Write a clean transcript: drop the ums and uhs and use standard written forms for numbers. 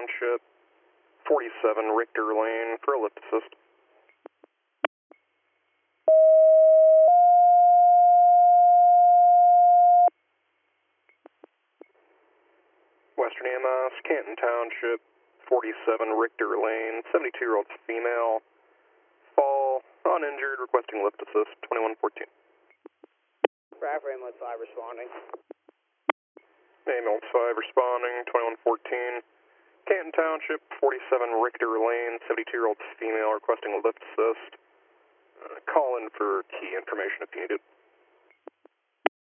Township, 47 Richter Lane for a lift assist. Western EMS, Canton Township, 47 Richter Lane, 72-year-old female, fall, uninjured, requesting lift assist, 2114. Bradford Ambulance 5 responding. Ambulance 5 responding, 2114. Canton Township, 47 Richter Lane, 72-year-old female, requesting a lift assist. Call in for key information if you need it.